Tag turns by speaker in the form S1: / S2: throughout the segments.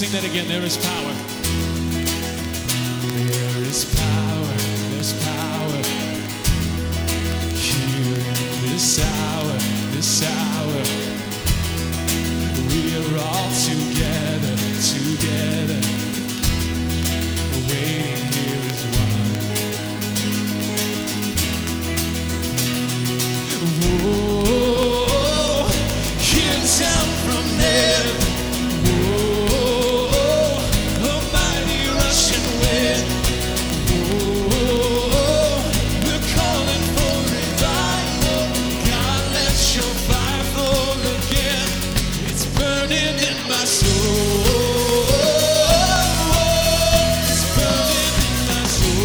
S1: sing that again. There is power. There is power. There's power here in this hour. This hour. We are all together, together. Waiting here is one. Whoa, hear the sound from heaven. Whoa, a mighty rushing wind. Whoa, we're calling for revival. God, let your fire fall again. It's burning in my soul. It's burning in my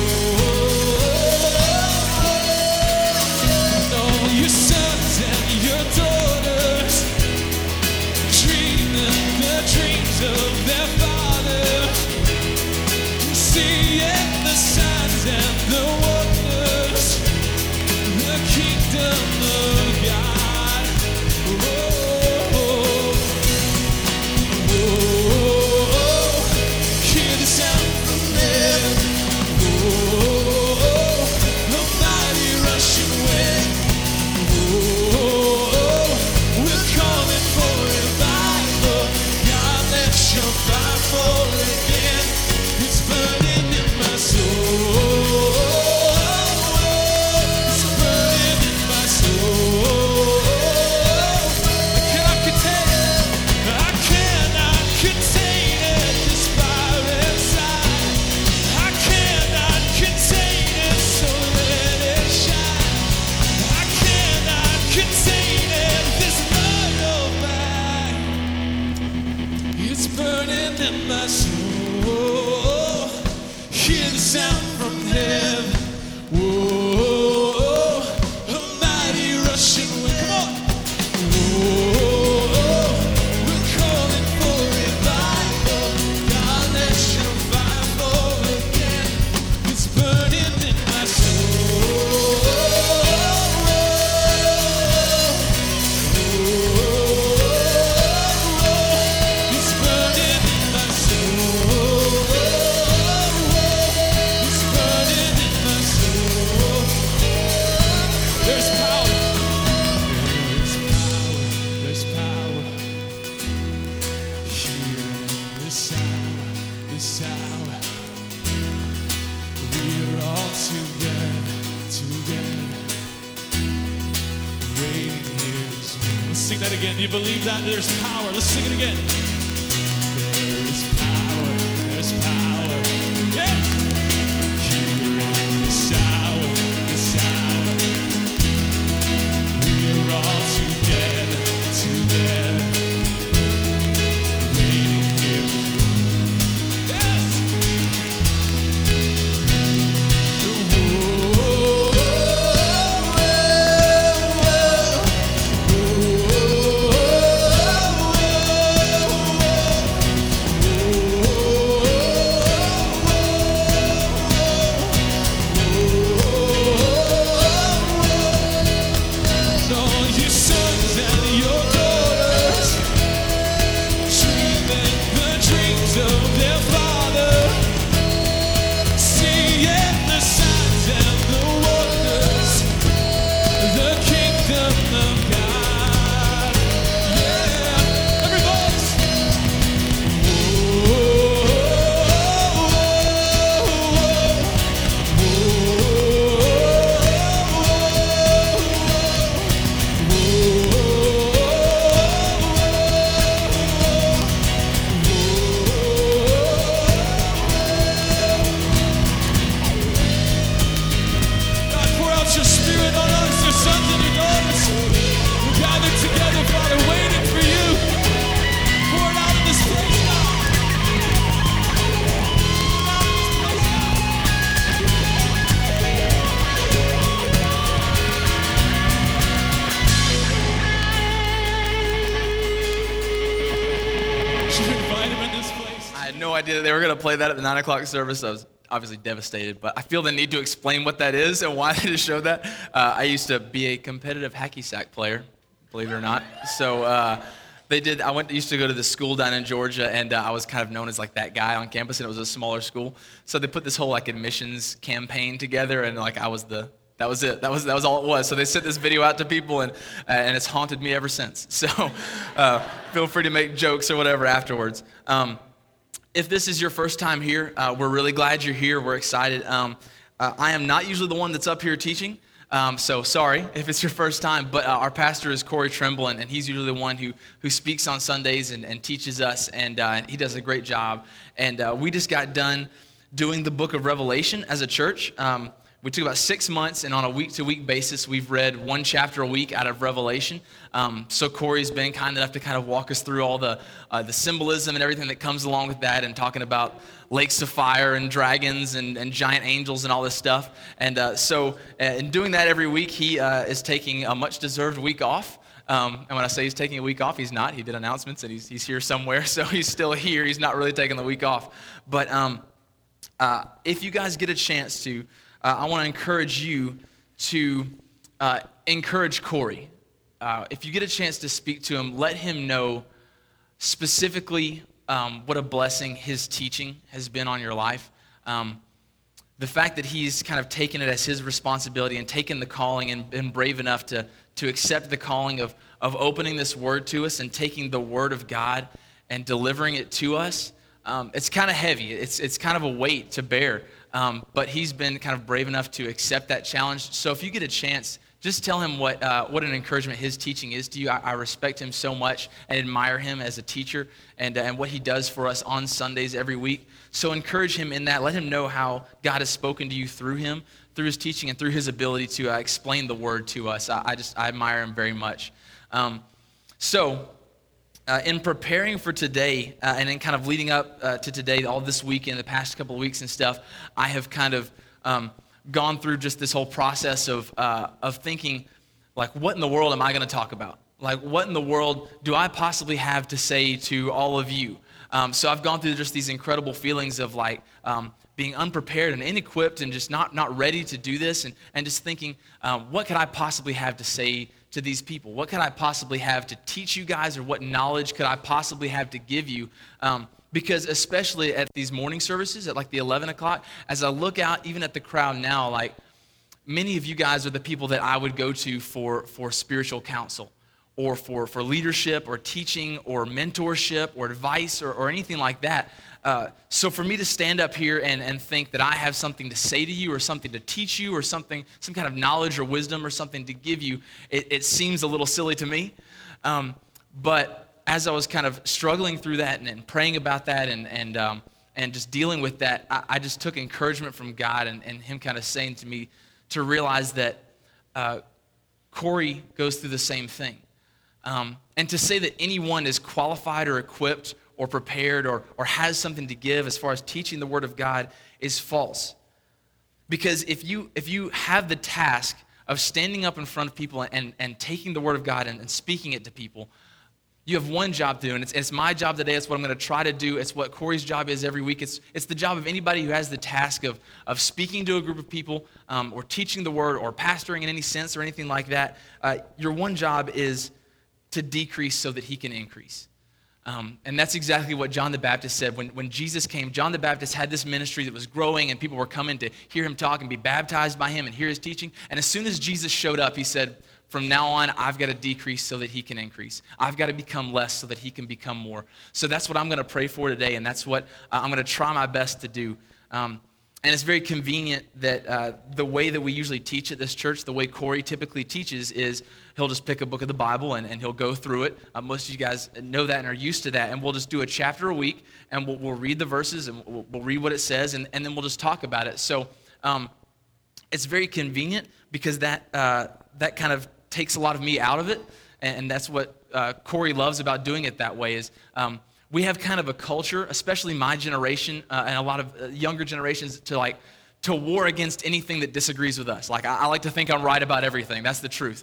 S1: soul. All your sons and your daughters dreaming the dreams of their father, seeing the signs and the wonders, the kingdom of God. Whoa, whoa, hear the sound from heaven. Whoa, a mighty rushing wind. Whoa, we're calling for revival. God, let your fire fall again. It's burning in my soul. It's burning in my soul. I cannot contain it. I cannot contain it. This fire inside. I cannot contain it. So let it shine. I cannot contain it. This love of mine. It's burning in my soul. Hear the sound from heaven. Whoa, a mighty rushing wind. Come on. Whoa, we're calling for revival. God, let your fire fall again. It's burning in my soul. It's burning in my soul. It's burning in my soul. There's power. There's power. Here in this hour, this hour. We are all together, together. Waiting here is one. Let's sing that again. Do you believe that? There's power. Let's sing it again. There is power. There's power. Yeah. Here in this hour, this hour. We are all together, together. Waiting here is one. Yes. All your sons and your daughters dreaming the dreams of their father, seeing the signs and the wonders, the kingdom of God. Yeah, every voice. God, pour out your spirit on us, your sons and your daughters. We're gathered together, Father, waiting for you. Pour it out in this place now. Should we invite him in this place?
S2: I had no idea that they were going to play that at the 9 o'clock service. I was obviously devastated, but I feel the need to explain what that is and why they just showed that. I used to be a competitive hacky sack player, believe it or not. So used to go to this school down in Georgia, and I was kind of known as like that guy on campus, and it was a smaller school. So they put this whole like admissions campaign together, and like that was it. That was all it was. So they sent this video out to people, and it's haunted me ever since. So feel free to make jokes or whatever afterwards. If this is your first time here, we're really glad you're here. We're excited. I am not usually the one that's up here teaching. So sorry if it's your first time, but our pastor is Corey Trimble, and he's usually the one who speaks on Sundays and teaches us, and he does a great job. And we just got done doing the book of Revelation as a church. We took about 6 months, and on a week-to-week basis, we've read one chapter a week out of Revelation. So Corey's been kind enough to kind of walk us through all the symbolism and everything that comes along with that, and talking about lakes of fire and dragons and giant angels and all this stuff. And so in doing that every week, he is taking a much-deserved week off. And when I say he's taking a week off, he's not. He did announcements, and he's here somewhere, so he's still here. He's not really taking the week off. But if you guys get a chance to, I want to encourage you to encourage Corey. If you get a chance to speak to him, let him know specifically what a blessing his teaching has been on your life. The fact that he's kind of taken it as his responsibility and taken the calling and been brave enough to accept the calling of opening this word to us and taking the word of God and delivering it to us. It's kind of heavy. It's kind of a weight to bear. But he's been kind of brave enough to accept that challenge. So if you get a chance, just tell him what an encouragement his teaching is to you. I respect him so much and admire him as a teacher and what he does for us on Sundays every week. So encourage him in that. Let him know how God has spoken to you through him, through his teaching, and through his ability to explain the word to us. I admire him very much. In preparing for today and in kind of leading up to today, all this week and the past couple of weeks and stuff, I have kind of gone through just this whole process of thinking, like, what in the world am I going to talk about? Like, what in the world do I possibly have to say to all of you? So I've gone through just these incredible feelings of like being unprepared and inequipped and just not ready to do this, and just thinking, what could I possibly have to say to these people? What could I possibly have to teach you guys, or what knowledge could I possibly have to give you? Because especially at these morning services at like the 11 o'clock, as I look out even at the crowd now, like many of you guys are the people that I would go to for spiritual counsel, or for leadership or teaching or mentorship or advice or anything like that. So for me to stand up here and think that I have something to say to you or something to teach you or some kind of knowledge or wisdom or something to give you, it seems a little silly to me. But as I was kind of struggling through that and praying about that and just dealing with that, I just took encouragement from God and him kind of saying to me to realize that Corey goes through the same thing. And to say that anyone is qualified or equipped or prepared or has something to give as far as teaching the Word of God is false. Because if you have the task of standing up in front of people and taking the Word of God and speaking it to people, you have one job to do, and it's my job today. It's what I'm going to try to do. It's what Corey's job is every week. It's the job of anybody who has the task of speaking to a group of people or teaching the Word or pastoring in any sense or anything like that. Your one job is to decrease so that he can increase. And that's exactly what John the Baptist said. When Jesus came, John the Baptist had this ministry that was growing, and people were coming to hear him talk and be baptized by him and hear his teaching. And as soon as Jesus showed up, he said, from now on, I've got to decrease so that he can increase. I've got to become less so that he can become more. So that's what I'm going to pray for today, and that's what I'm going to try my best to do. And it's very convenient that the way that we usually teach at this church, the way Corey typically teaches, is he'll just pick a book of the Bible and he'll go through it. Most of you guys know that and are used to that. And we'll just do a chapter a week, and we'll read the verses, and we'll read what it says, and then we'll just talk about it. So it's very convenient because that kind of takes a lot of me out of it. And that's what Corey loves about doing it that way is we have kind of a culture, especially my generation and a lot of younger generations, to war against anything that disagrees with us. Like I like to think I'm right about everything. That's the truth.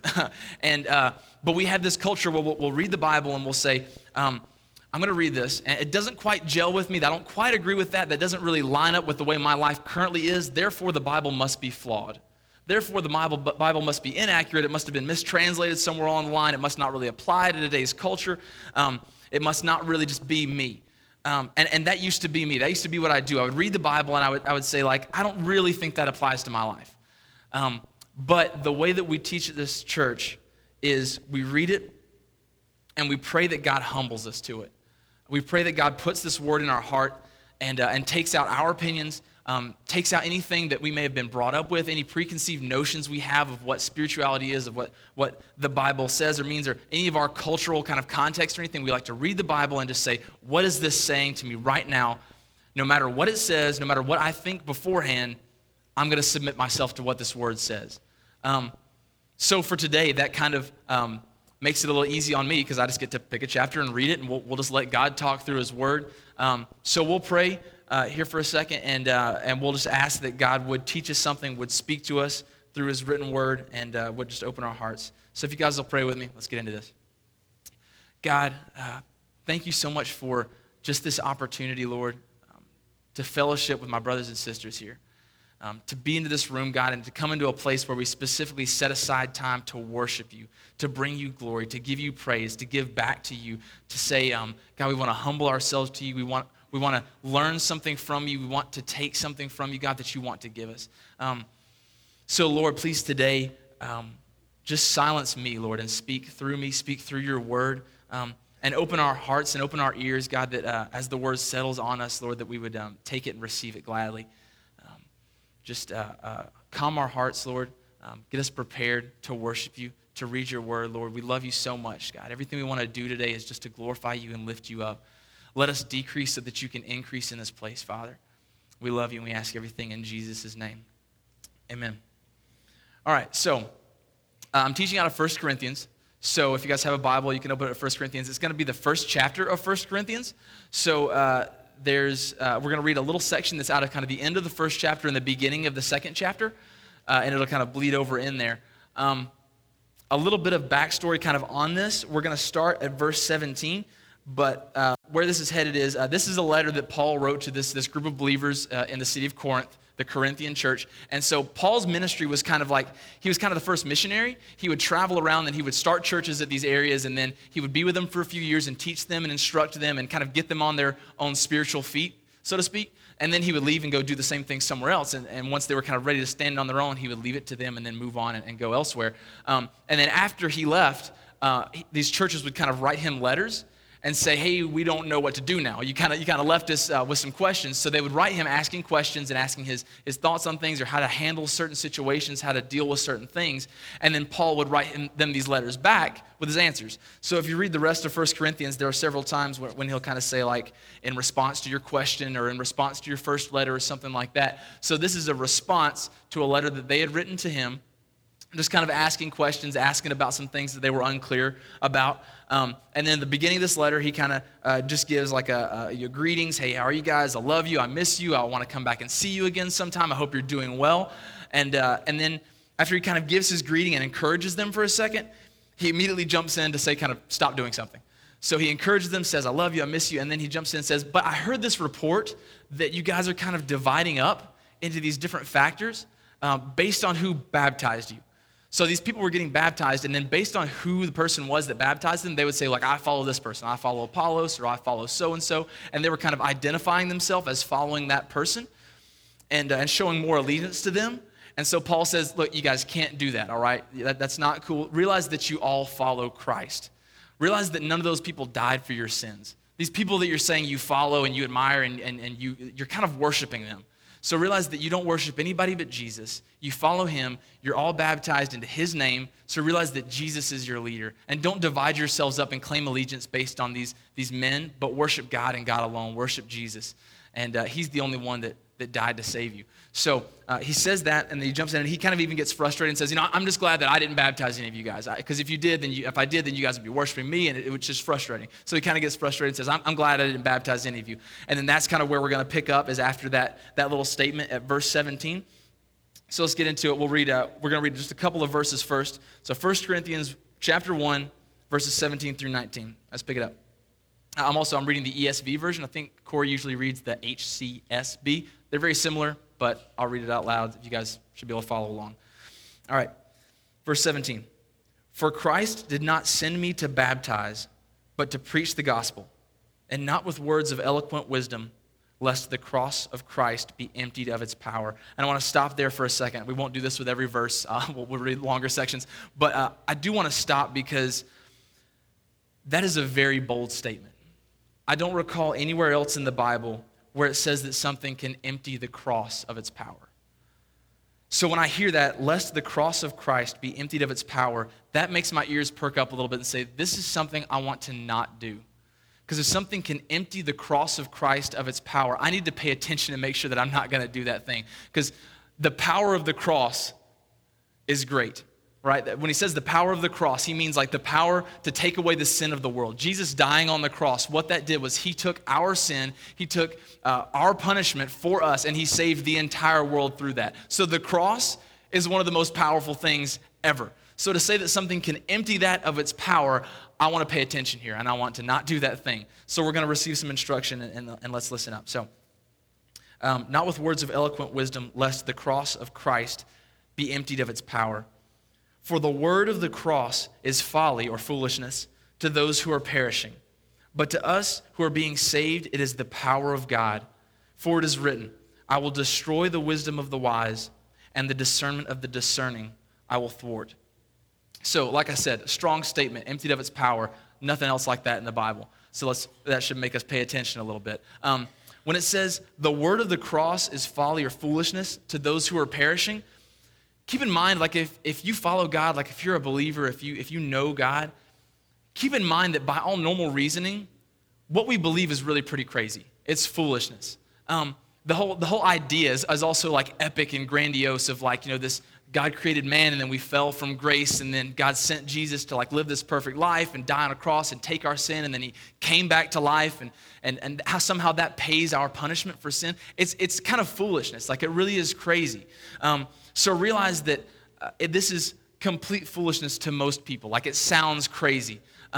S2: But we have this culture where we'll read the Bible and we'll say, I'm going to read this, and it doesn't quite gel with me. I don't quite agree with that. That doesn't really line up with the way my life currently is. Therefore, the Bible must be flawed. Therefore, the Bible must be inaccurate. It must have been mistranslated somewhere along the line. It must not really apply to today's culture. It must not really just be me. And that used to be me. That used to be what I do. I would read the Bible and I would say, like, I don't really think that applies to my life. But the way that we teach at this church is we read it and we pray that God humbles us to it. We pray that God puts this word in our heart and takes out our opinions, takes out anything that we may have been brought up with, any preconceived notions we have of what spirituality is, of what the Bible says or means, or any of our cultural kind of context or anything. We like to read the Bible and just say, what is this saying to me right now? No matter what it says, no matter what I think beforehand, I'm going to submit myself to what this word says. So for today, that kind of makes it a little easy on me because I just get to pick a chapter and read it, and we'll just let God talk through his word. So we'll pray here for a second, and we'll just ask that God would teach us something, would speak to us through his written word, and would just open our hearts. So if you guys will pray with me, let's get into this. God, thank you so much for just this opportunity, Lord, to fellowship with my brothers and sisters here. To be into this room, God, and to come into a place where we specifically set aside time to worship you, to bring you glory, to give you praise, to give back to you, to say, God, we want to humble ourselves to you. We want to learn something from you. We want to take something from you, God, that you want to give us. So, Lord, please today, just silence me, Lord, and speak through me, speak through your word, and open our hearts and open our ears, God, that as the word settles on us, Lord, that we would take it and receive it gladly. Just calm our hearts, Lord. Get us prepared to worship you, to read your word, Lord. We love you so much, God. Everything we want to do today is just to glorify you and lift you up. Let us decrease so that you can increase in this place, Father. We love you and we ask everything in Jesus' name. Amen. All right, so I'm teaching out of 1 Corinthians. So if you guys have a Bible, you can open it at 1 Corinthians. It's going to be the first chapter of 1 Corinthians. So we're going to read a little section that's out of kind of the end of the first chapter and the beginning of the second chapter, and it'll kind of bleed over in there. A little bit of backstory kind of on this. We're going to start at verse 17, but where this is headed is, this is a letter that Paul wrote to this group of believers in the city of Corinth, the Corinthian church. And so Paul's ministry was kind of like, he was kind of the first missionary. He would travel around and he would start churches at these areas, and then he would be with them for a few years and teach them and instruct them and kind of get them on their own spiritual feet, so to speak. And then he would leave and go do the same thing somewhere else. And once they were kind of ready to stand on their own, he would leave it to them and then move on and go elsewhere. And then after he left, these churches would kind of write him letters and say, hey, we don't know what to do now. You kind of left us with some questions. So they would write him asking questions and asking his thoughts on things or how to handle certain situations, how to deal with certain things. And then Paul would write them these letters back with his answers. So if you read the rest of 1 Corinthians, there are several times when he'll kind of say, like, in response to your question or in response to your first letter or something like that. So this is a response to a letter that they had written to him, just kind of asking questions, asking about some things that they were unclear about. And then at the beginning of this letter, he kind of just gives like your greetings. Hey, how are you guys? I love you. I miss you. I want to come back and see you again sometime. I hope you're doing well. And then after he kind of gives his greeting and encourages them for a second, he immediately jumps in to say kind of stop doing something. So he encourages them, says, I love you, I miss you. And then he jumps in and says, but I heard this report that you guys are kind of dividing up into these different factors based on who baptized you. So these people were getting baptized, and then based on who the person was that baptized them, they would say, like, I follow this person, I follow Apollos, or I follow so-and-so, and they were kind of identifying themselves as following that person and showing more allegiance to them. And so Paul says, look, you guys can't do that, all right? That's not cool. Realize that you all follow Christ. Realize that none of those people died for your sins. These people that you're saying you follow and you admire and you're kind of worshiping them. So realize that you don't worship anybody but Jesus. You follow him. You're all baptized into his name. So realize that Jesus is your leader. And don't divide yourselves up and claim allegiance based on these men, but worship God and God alone. Worship Jesus. And he's the only one that died to save you. So he says that, and then he jumps in, and he kind of even gets frustrated and says, I'm just glad that I didn't baptize any of you guys. Because if I did, then you guys would be worshiping me, and it was just frustrating. So he kind of gets frustrated and says, I'm glad I didn't baptize any of you. And then that's kind of where we're going to pick up, is after that little statement at verse 17. So let's get into it. We're going to read just a couple of verses first. So 1 Corinthians chapter 1, verses 17 through 19. Let's pick it up. I'm reading the ESV version. I think Corey usually reads the HCSB. They're very similar, but I'll read it out loud. You guys should be able to follow along. All right, verse 17. For Christ did not send me to baptize, but to preach the gospel, and not with words of eloquent wisdom, lest the cross of Christ be emptied of its power. And I want to stop there for a second. We won't do this with every verse. We'll read longer sections. But I do want to stop because that is a very bold statement. I don't recall anywhere else in the Bible where it says that something can empty the cross of its power. So when I hear that, lest the cross of Christ be emptied of its power, that makes my ears perk up a little bit and say, this is something I want to not do. Because if something can empty the cross of Christ of its power, I need to pay attention and make sure that I'm not going to do that thing. Because the power of the cross is great, right? When he says the power of the cross, he means like the power to take away the sin of the world. Jesus dying on the cross, what that did was he took our sin, he took our punishment for us, and he saved the entire world through that. So the cross is one of the most powerful things ever. So to say that something can empty that of its power, I want to pay attention here, and I want to not do that thing. So we're going to receive some instruction, and let's listen up. So, not with words of eloquent wisdom, lest the cross of Christ be emptied of its power. For the word of the cross is folly or foolishness to those who are perishing. But to us who are being saved, it is the power of God. For it is written, I will destroy the wisdom of the wise, and the discernment of the discerning I will thwart. So, like I said, a strong statement, emptied of its power. Nothing else like that in the Bible. So that should make us pay attention a little bit. When it says the word of the cross is folly or foolishness to those who are perishing, keep in mind, like if you follow God, like if you're a believer, if you know God, keep in mind that by all normal reasoning, what we believe is really pretty crazy. It's foolishness. The whole idea is also like epic and grandiose of like, this God created man and then we fell from grace and then God sent Jesus to like live this perfect life and die on a cross and take our sin and then he came back to life and how somehow that pays our punishment for sin. It's kind of foolishness. Like it really is crazy. So realize that this is complete foolishness to most people. Like it sounds crazy.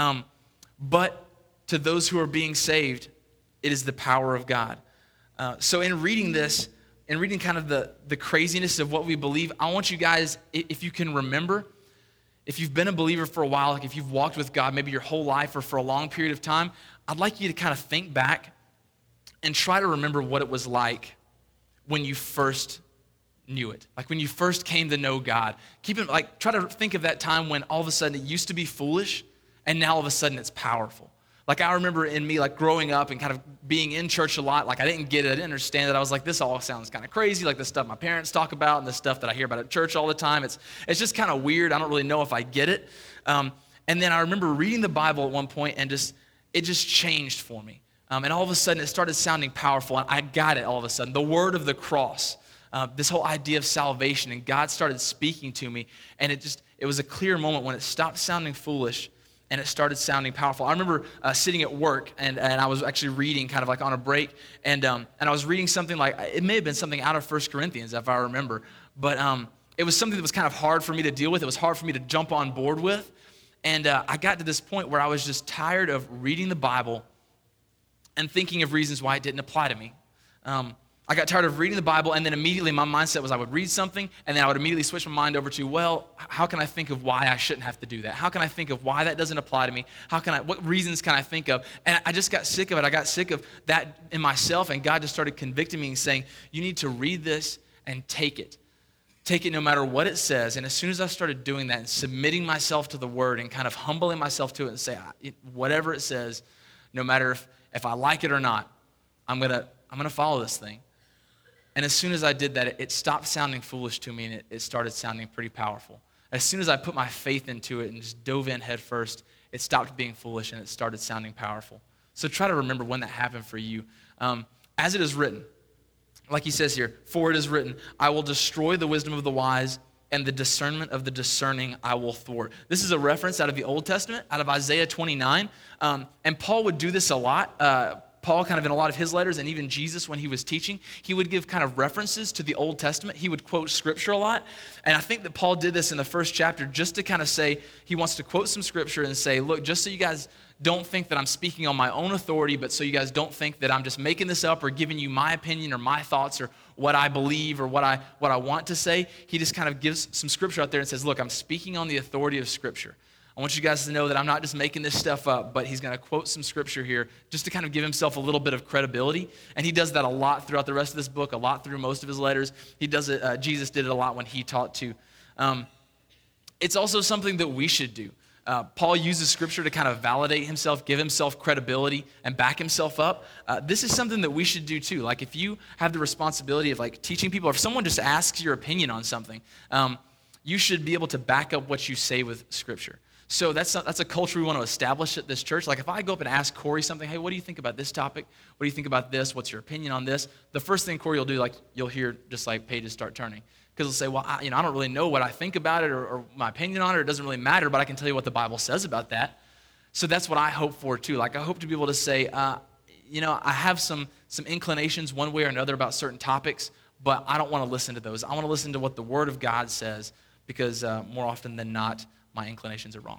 S2: But to those who are being saved, it is the power of God. So in reading this, in reading kind of the craziness of what we believe, I want you guys, if you can remember, if you've been a believer for a while, like if you've walked with God maybe your whole life or for a long period of time, I'd like you to kind of think back and try to remember what it was like when you first knew it. Like when you first came to know God. Try to think of that time when all of a sudden it used to be foolish and now all of a sudden it's powerful. Like I remember in me like growing up and kind of being in church a lot, like I didn't get it, I didn't understand it. I was like, this all sounds kind of crazy, like the stuff my parents talk about and the stuff that I hear about at church all the time. It's just kind of weird. I don't really know if I get it. And then I remember reading the Bible at one point and it just changed for me. And all of a sudden it started sounding powerful and I got it all of a sudden. The word of the cross, this whole idea of salvation, and God started speaking to me and it was a clear moment when it stopped sounding foolish and it started sounding powerful. I remember sitting at work, and I was actually reading kind of like on a break, and I was reading something like, it may have been something out of 1 Corinthians, if I remember, but it was something that was kind of hard for me to deal with. It was hard for me to jump on board with, and I got to this point where I was just tired of reading the Bible and thinking of reasons why it didn't apply to me. I got tired of reading the Bible, and then immediately my mindset was I would read something, and then I would immediately switch my mind over to, well, how can I think of why I shouldn't have to do that? How can I think of why that doesn't apply to me? What reasons can I think of? And I just got sick of it. I got sick of that in myself, and God just started convicting me and saying, you need to read this and take it. Take it no matter what it says. And as soon as I started doing that and submitting myself to the Word and kind of humbling myself to it and say, whatever it says, no matter if I like it or not, I'm gonna follow this thing. And as soon as I did that, it stopped sounding foolish to me, and it started sounding pretty powerful. As soon as I put my faith into it and just dove in head first, it stopped being foolish, and it started sounding powerful. So try to remember when that happened for you. As it is written, like he says here, for it is written, I will destroy the wisdom of the wise, and the discernment of the discerning I will thwart. This is a reference out of the Old Testament, out of Isaiah 29. And Paul would do this a lot. Paul kind of in a lot of his letters, and even Jesus when he was teaching, he would give kind of references to the Old Testament. He would quote scripture a lot. And I think that Paul did this in the first chapter just to kind of say, he wants to quote some scripture and say, look, just so you guys don't think that I'm speaking on my own authority, but so you guys don't think that I'm just making this up or giving you my opinion or my thoughts or what I believe or what I want to say. He just kind of gives some scripture out there and says, look, I'm speaking on the authority of scripture. I want you guys to know that I'm not just making this stuff up, but he's going to quote some scripture here just to kind of give himself a little bit of credibility. And he does that a lot throughout the rest of this book, a lot through most of his letters. He does it. Jesus did it a lot when he taught too. It's also something that we should do. Paul uses scripture to kind of validate himself, give himself credibility, and back himself up. This is something that we should do too. Like if you have the responsibility of like teaching people, or if someone just asks your opinion on something, you should be able to back up what you say with scripture. So that's a culture we want to establish at this church. Like if I go up and ask Corey something, hey, what do you think about this topic? What do you think about this? What's your opinion on this? The first thing Corey will do, like you'll hear just like pages start turning. Because he'll say, well, I don't really know what I think about it or my opinion on it. It doesn't really matter, but I can tell you what the Bible says about that. So that's what I hope for too. Like I hope to be able to say, I have some inclinations one way or another about certain topics, but I don't want to listen to those. I want to listen to what the Word of God says because more often than not, my inclinations are wrong.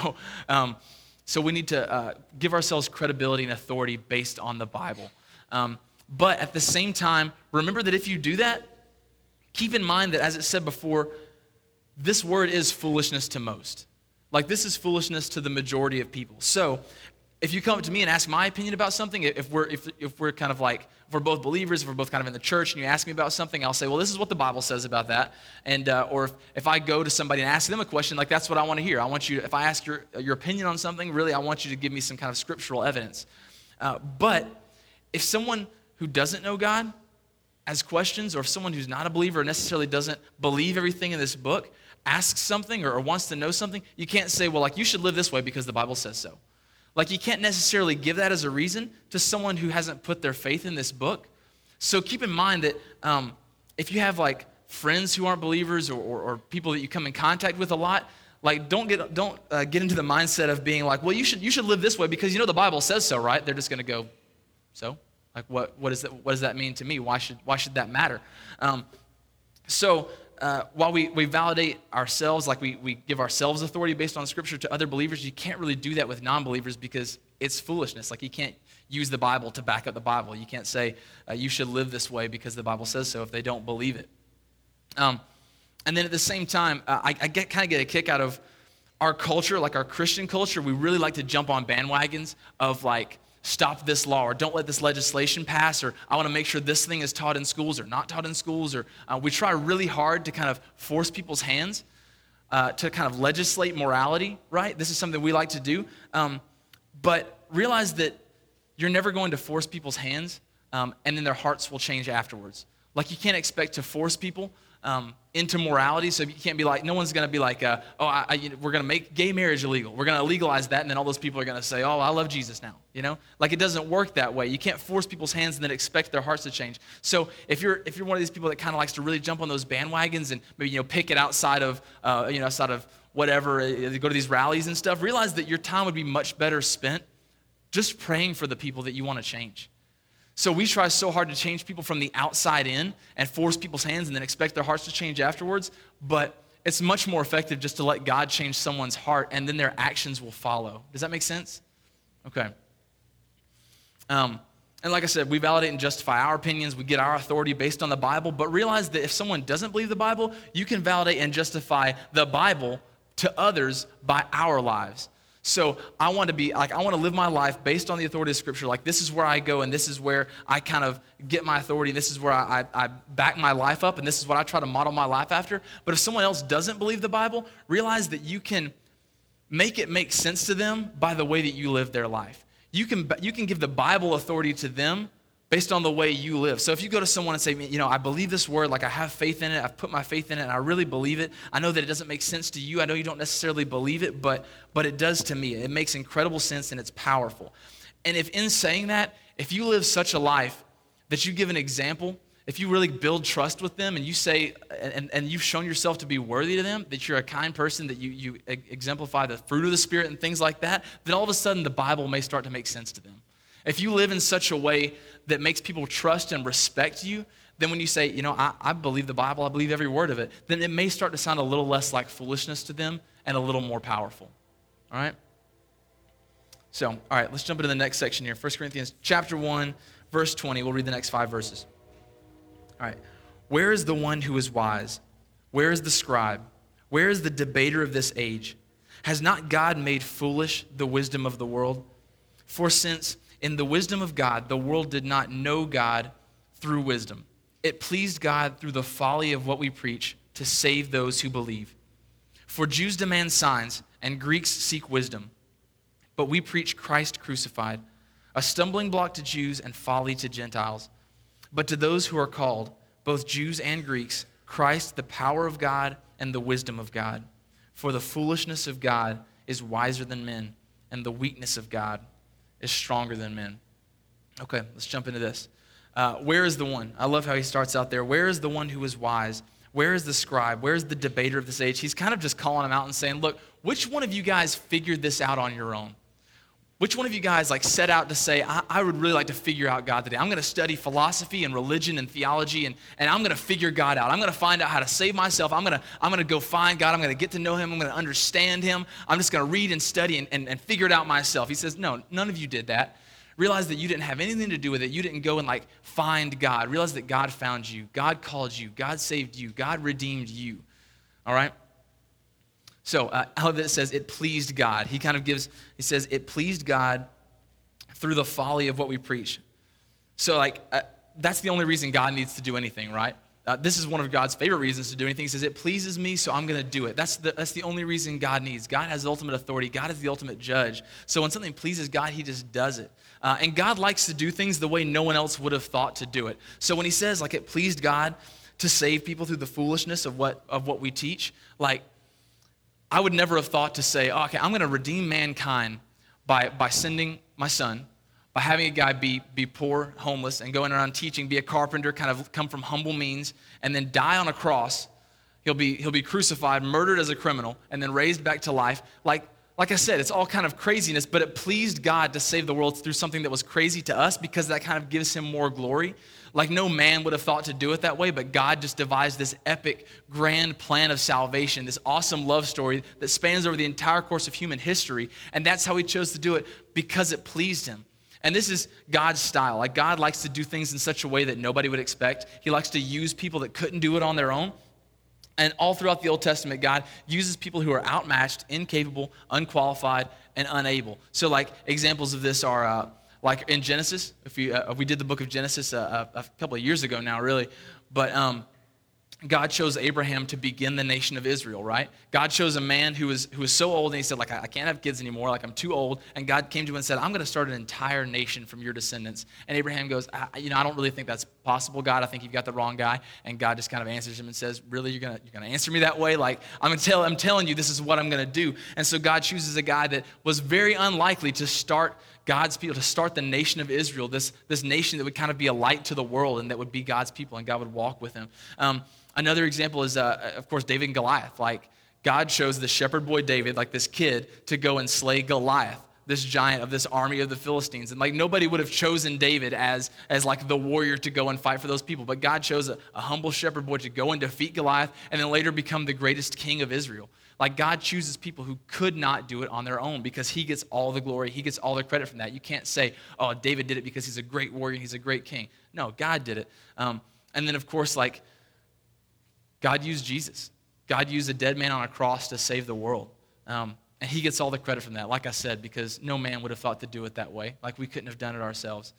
S2: So we need to give ourselves credibility and authority based on the Bible. But at the same time, remember that if you do that, keep in mind that, as it said before, this word is foolishness to most. Like, this is foolishness to the majority of people. So, if you come up to me and ask my opinion about something, if we're kind of like, if we're both believers, if we're both kind of in the church, and you ask me about something, I'll say, well, this is what the Bible says about that. And or if I go to somebody and ask them a question, like that's what I want to hear. I want you, if I ask your opinion on something, really, I want you to give me some kind of scriptural evidence. But if someone who doesn't know God as questions, or if someone who's not a believer necessarily doesn't believe everything in this book asks something or wants to know something, you can't say, well, like, you should live this way because the Bible says so. Like, you can't necessarily give that as a reason to someone who hasn't put their faith in this book. So keep in mind that if you have, like, friends who aren't believers or people that you come in contact with a lot, like, don't get into the mindset of being like, well, you should live this way because, the Bible says so, right? They're just going to go, so? Like, what does that mean to me? Why should that matter? While we validate ourselves, like we give ourselves authority based on Scripture to other believers, you can't really do that with non-believers because it's foolishness. Like, you can't use the Bible to back up the Bible. You can't say you should live this way because the Bible says so if they don't believe it. And then at the same time, I get a kick out of our culture, like our Christian culture. We really like to jump on bandwagons of like, stop this law, or don't let this legislation pass, or I want to make sure this thing is taught in schools or not taught in schools, or we try really hard to kind of force people's hands to kind of legislate morality, right? This is something we like to do. But realize that you're never going to force people's hands, and then their hearts will change afterwards. Like, you can't expect to force people into morality, so you can't be like, no one's going to be like, we're going to make gay marriage illegal. We're going to legalize that, and then all those people are going to say, oh, I love Jesus now, Like, it doesn't work that way. You can't force people's hands and then expect their hearts to change. So if you're one of these people that kind of likes to really jump on those bandwagons and maybe, pick it outside of whatever, go to these rallies and stuff, realize that your time would be much better spent just praying for the people that you want to change. So we try so hard to change people from the outside in and force people's hands and then expect their hearts to change afterwards, but it's much more effective just to let God change someone's heart and then their actions will follow. Does that make sense? Okay. And like I said, we validate and justify our opinions. We get our authority based on the Bible, but realize that if someone doesn't believe the Bible, you can validate and justify the Bible to others by our lives. So I want to live my life based on the authority of Scripture. Like, this is where I go, and this is where I kind of get my authority. This is where I back my life up, and this is what I try to model my life after. But if someone else doesn't believe the Bible, realize that you can make it make sense to them by the way that you live their life. You can give the Bible authority to them based on the way you live. So if you go to someone and say, I believe this word, like I have faith in it, I've put my faith in it, and I really believe it. I know that it doesn't make sense to you. I know you don't necessarily believe it, but it does to me. It makes incredible sense, and it's powerful. And if in saying that, if you live such a life that you give an example, if you really build trust with them and you say, and you've shown yourself to be worthy to them, that you're a kind person, that you exemplify the fruit of the Spirit and things like that, then all of a sudden the Bible may start to make sense to them. If you live in such a way that makes people trust and respect you, then when you say, I believe the Bible, I believe every word of it, then it may start to sound a little less like foolishness to them and a little more powerful. All right? So, all right, let's jump into the next section here. 1 Corinthians chapter 1, verse 20. We'll read the next 5 verses. All right. Where is the one who is wise? Where is the scribe? Where is the debater of this age? Has not God made foolish the wisdom of the world? For since in the wisdom of God, the world did not know God through wisdom, it pleased God through the folly of what we preach to save those who believe. For Jews demand signs, and Greeks seek wisdom. But we preach Christ crucified, a stumbling block to Jews and folly to Gentiles. But to those who are called, both Jews and Greeks, Christ, the power of God and the wisdom of God. For the foolishness of God is wiser than men, and the weakness of God is stronger than men. Okay, let's jump into this. Where is the one? I love how he starts out there. Where is the one who is wise? Where is the scribe? Where is the debater of this age? He's kind of just calling them out and saying, look, which one of you guys figured this out on your own? Which one of you guys set out to say, I would really like to figure out God today. I'm going to study philosophy and religion and theology, and I'm going to figure God out. I'm going to find out how to save myself. I'm going to go find God. I'm going to get to know him. I'm going to understand him. I'm just going to read and study and figure it out myself. He says, no, none of you did that. Realize that you didn't have anything to do with it. You didn't go and find God. Realize that God found you. God called you. God saved you. God redeemed you. All right? So how it says it pleased God. He says it pleased God through the folly of what we preach. So that's the only reason God needs to do anything, right? This is one of God's favorite reasons to do anything. He says it pleases me, so I'm going to do it. That's the only reason God needs. God has the ultimate authority. God is the ultimate judge. So when something pleases God, he just does it. And God likes to do things the way no one else would have thought to do it. So when he says it pleased God to save people through the foolishness of what we teach, I would never have thought to say, okay, I'm going to redeem mankind by sending my son, by having a guy be poor, homeless, and going around teaching, be a carpenter, kind of come from humble means, and then die on a cross. He'll be crucified, murdered as a criminal, and then raised back to life. Like I said, it's all kind of craziness, but it pleased God to save the world through something that was crazy to us because that kind of gives him more glory. No man would have thought to do it that way, but God just devised this epic, grand plan of salvation, this awesome love story that spans over the entire course of human history, and that's how he chose to do it because it pleased him. And this is God's style. God likes to do things in such a way that nobody would expect. He likes to use people that couldn't do it on their own. And all throughout the Old Testament, God uses people who are outmatched, incapable, unqualified, and unable. So examples of this are in Genesis. If we did the book of Genesis a couple of years ago now, really. But God chose Abraham to begin the nation of Israel, right? God chose a man who was so old, and he said, I can't have kids anymore, I'm too old. And God came to him and said, I'm going to start an entire nation from your descendants. And Abraham goes, I don't really think that's possible, God. I think you've got the wrong guy. And God just kind of answers him and says, really, you're going to answer me that way? I'm telling you, this is what I'm going to do. And so God chooses a guy that was very unlikely to start God's people, to start the nation of Israel, this nation that would kind of be a light to the world and that would be God's people, and God would walk with him. Another example is, of course, David and Goliath. God chose the shepherd boy David, this kid, to go and slay Goliath, this giant of this army of the Philistines. And nobody would have chosen David as the warrior to go and fight for those people. But God chose a humble shepherd boy to go and defeat Goliath and then later become the greatest king of Israel. God chooses people who could not do it on their own because he gets all the glory. He gets all the credit from that. You can't say, oh, David did it because he's a great warrior and he's a great king. No, God did it. And then, of course, God used Jesus. God used a dead man on a cross to save the world. And he gets all the credit from that, like I said, because no man would have thought to do it that way. We couldn't have done it ourselves.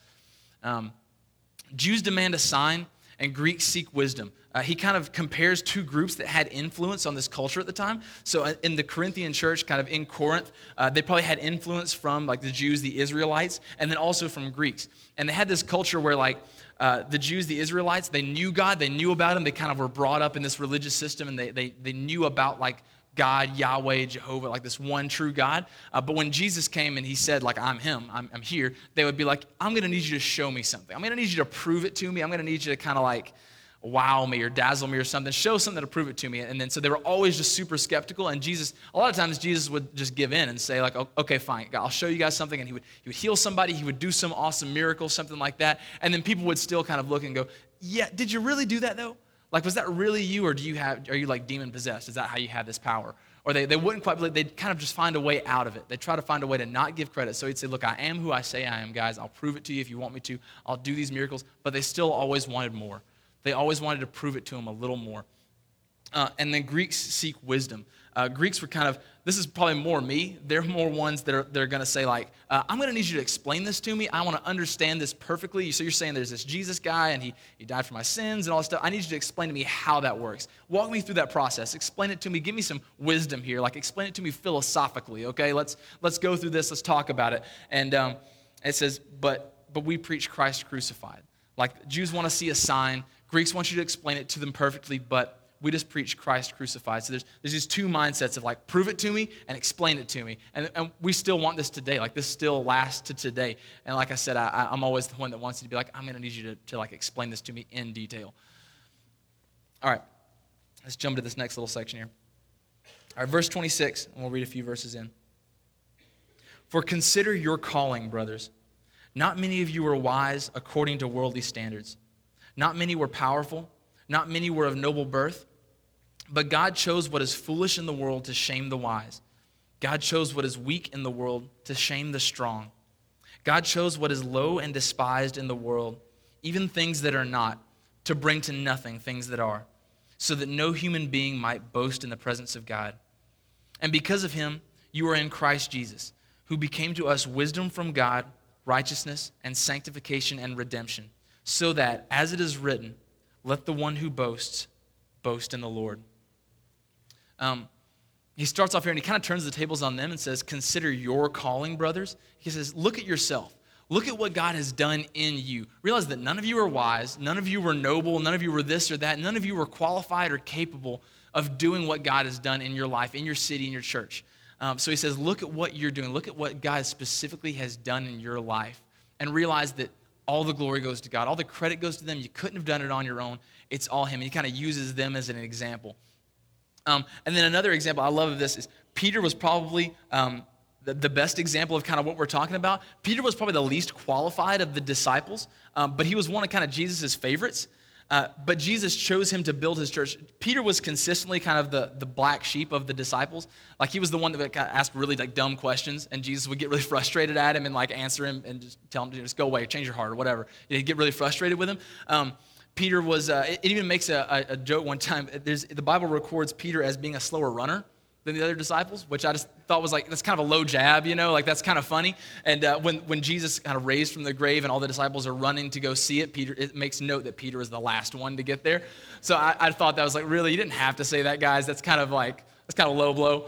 S2: Jews demand a sign, and Greeks seek wisdom. He kind of compares two groups that had influence on this culture at the time. So in the Corinthian church, kind of in Corinth, they probably had influence from the Jews, the Israelites, and then also from Greeks. And they had this culture where the Jews, the Israelites, they knew God, they knew about him, they kind of were brought up in this religious system, and they knew about God, Yahweh, Jehovah, this one true God. But when Jesus came and he said, I'm him, I'm here, they would be I'm going to need you to show me something. I'm going to need you to prove it to me. I'm going to need you to kind of wow me or dazzle me or something. Show something to prove it to me. And then so they were always just super skeptical. And a lot of times Jesus would just give in and say like, okay, fine, I'll show you guys something. And he would heal somebody. He would do some awesome miracle, something like that. And then people would still kind of look and go, yeah, did you really do that though? Like, was that really you, or are you like demon possessed? Is that how you have this power? Or they wouldn't quite believe, they'd kind of just find a way out of it. They'd try to find a way to not give credit. So he'd say, look, I am who I say I am, guys. I'll prove it to you if you want me to. I'll do these miracles. But they still always wanted more. They always wanted to prove it to him a little more. And then Greeks seek wisdom. Greeks were kind of, this is probably more me. They're more ones that are going to say like, I'm going to need you to explain this to me. I want to understand this perfectly. So you're saying there's this Jesus guy and he died for my sins and all this stuff. I need you to explain to me how that works. Walk me through that process. Explain it to me. Give me some wisdom here. Like explain it to me philosophically, okay? Let's go through this. Let's talk about it. And it says, but we preach Christ crucified. Like Jews want to see a sign. Greeks want you to explain it to them perfectly, but we just preach Christ crucified. So there's these two mindsets of like, prove it to me and explain it to me. And we still want this today. Like this still lasts to today. And like I said, I'm always the one that wants to be like, I'm going to need you to like explain this to me in detail. All right, let's jump to this next little section here. All right, verse 26, and we'll read a few verses in. For consider your calling, brothers. Not many of you were wise according to worldly standards. Not many were powerful. Not many were of noble birth. But God chose what is foolish in the world to shame the wise. God chose what is weak in the world to shame the strong. God chose what is low and despised in the world, even things that are not, to bring to nothing things that are, so that no human being might boast in the presence of God. And because of him, you are in Christ Jesus, who became to us wisdom from God, righteousness and sanctification and redemption, so that, as it is written, let the one who boasts boast in the Lord. He starts off here and he kind of turns the tables on them and says, consider your calling, brothers. He says, look at yourself. Look at what God has done in you. Realize that none of you are wise, none of you were noble, none of you were this or that, none of you were qualified or capable of doing what God has done in your life, in your city, in your church. So he says, look at what you're doing. Look at what God specifically has done in your life and realize that all the glory goes to God. All the credit goes to them. You couldn't have done it on your own. It's all him. He kind of uses them as an example. And then another example I love of this is Peter was probably the best example of kind of what we're talking about. Peter was probably the least qualified of the disciples, but he was one of kind of Jesus' favorites. But Jesus chose him to build his church. Peter was consistently kind of the black sheep of the disciples. Like he was the one that would ask really like dumb questions, and Jesus would get really frustrated at him and like answer him and just tell him to just go away, change your heart or whatever. He'd get really frustrated with him. Peter was, it even makes a joke one time. The Bible records Peter as being a slower runner than the other disciples, which I just thought was like, that's kind of a low jab, you know, like that's kind of funny. And when Jesus kind of raised from the grave and all the disciples are running to go see it, it makes note that Peter was the last one to get there. So I thought that was like, really, you didn't have to say that, guys. That's kind of low blow.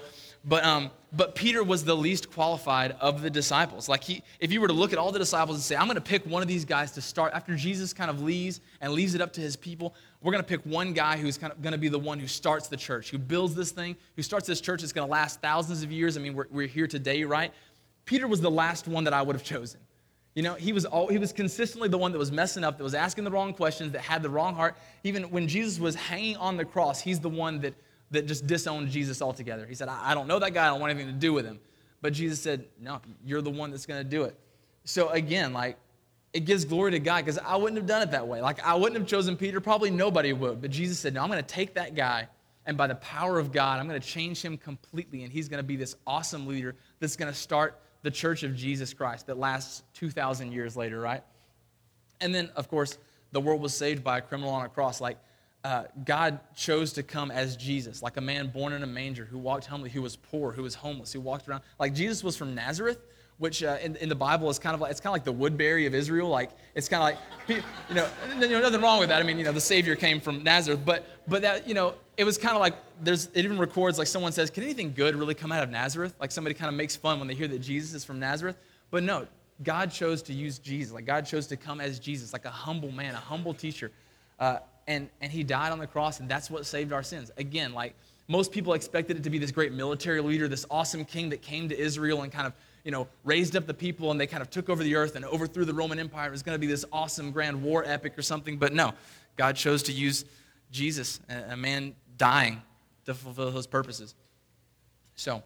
S2: But Peter was the least qualified of the disciples. Like if you were to look at all the disciples and say, I'm going to pick one of these guys to start, after Jesus kind of leaves and leaves it up to his people, we're going to pick one guy who's kind of going to be the one who starts the church, who builds this thing, who starts this church that's going to last thousands of years. I mean, we're here today, right? Peter was the last one that I would have chosen. You know, he was consistently the one that was messing up, that was asking the wrong questions, that had the wrong heart. Even when Jesus was hanging on the cross, he's the one that just disowned Jesus altogether. He said, I don't know that guy. I don't want anything to do with him. But Jesus said, no, you're the one that's going to do it. So again, like, it gives glory to God because I wouldn't have done it that way. Like, I wouldn't have chosen Peter. Probably nobody would. But Jesus said, no, I'm going to take that guy, and by the power of God, I'm going to change him completely, and he's going to be this awesome leader that's going to start the church of Jesus Christ that lasts 2,000 years later, right? And then, of course, the world was saved by a criminal on a cross. Like, God chose to come as Jesus, like a man born in a manger who walked humbly, who was poor, who was homeless, who walked around. Like Jesus was from Nazareth, which in the Bible is kind of like the Woodbury of Israel. Like it's kind of like, nothing wrong with that. I mean, the Savior came from Nazareth, but that, it was kind of like it even records like someone says, can anything good really come out of Nazareth? Like somebody kind of makes fun when they hear that Jesus is from Nazareth. But no, God chose to use Jesus. Like God chose to come as Jesus, like a humble man, a humble teacher. And he died on the cross, and that's what saved our sins. Again, like most people expected it to be this great military leader, this awesome king that came to Israel and kind of, raised up the people and they kind of took over the earth and overthrew the Roman Empire. It was going to be this awesome grand war epic or something. But no, God chose to use Jesus, a man dying, to fulfill his purposes. So,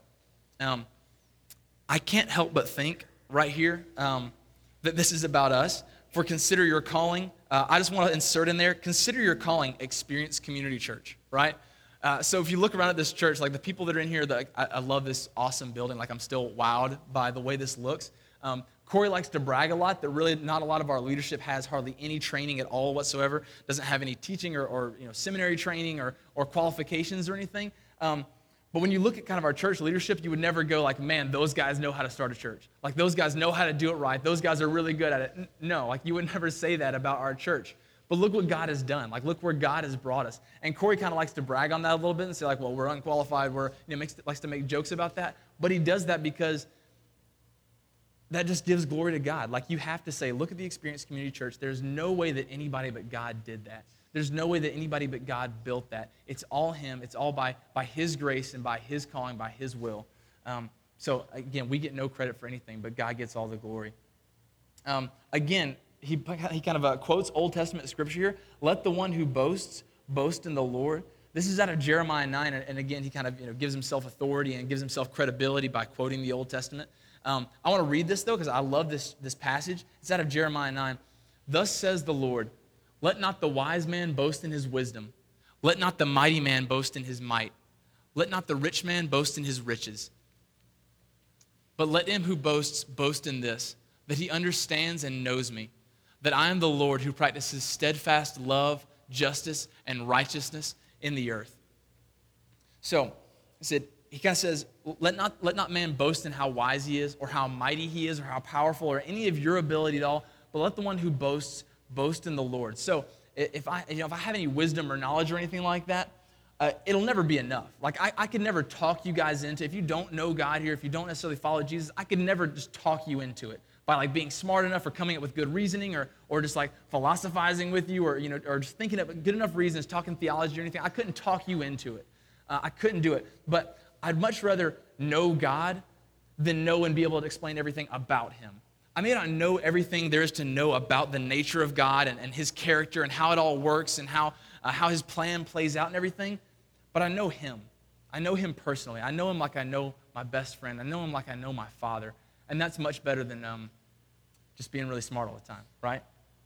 S2: I can't help but think right here that this is about us. For consider your calling, I just want to insert in there, consider your calling Experience Community Church, right? So if you look around at this church, like the people that are in here, I love this awesome building. Like I'm still wowed by the way this looks. Corey likes to brag a lot that really not a lot of our leadership has hardly any training at all whatsoever, doesn't have any teaching or seminary training or qualifications or anything. But when you look at kind of our church leadership, you would never go like, man, those guys know how to start a church. Like those guys know how to do it right. Those guys are really good at it. No, like you would never say that about our church. But look what God has done. Like look where God has brought us. And Corey kind of likes to brag on that a little bit and say like, well, we're unqualified. Likes to make jokes about that. But he does that because that just gives glory to God. Like you have to say, look at the Experience Community Church. There's no way that anybody but God did that. There's no way that anybody but God built that. It's all him. It's all by his grace and by his calling, by his will. So again, we get no credit for anything, but God gets all the glory. Again, he kind of quotes Old Testament scripture here. Let the one who boasts boast in the Lord. This is out of Jeremiah 9, and again, he kind of gives himself authority and gives himself credibility by quoting the Old Testament. I want to read this, though, because I love this passage. It's out of Jeremiah 9. Thus says the Lord, let not the wise man boast in his wisdom. Let not the mighty man boast in his might. Let not the rich man boast in his riches. But let him who boasts boast in this, that he understands and knows me, that I am the Lord who practices steadfast love, justice, and righteousness in the earth. So, he kind of says, let not man boast in how wise he is, or how mighty he is, or how powerful, or any of your ability at all, but let the one who boasts boast in the Lord. So if I have any wisdom or knowledge or anything like that, it'll never be enough. Like I could never talk you guys into, if you don't know God here, if you don't necessarily follow Jesus, I could never just talk you into it by like being smart enough or coming up with good reasoning or just like philosophizing with you or just thinking of good enough reasons, talking theology or anything. I couldn't talk you into it. I couldn't do it. But I'd much rather know God than know and be able to explain everything about him. I may not know everything there is to know about the nature of God and his character and how it all works and how his plan plays out and everything, but I know him. I know him personally. I know him like I know my best friend. I know him like I know my father, and that's much better than just being really smart all the time, right?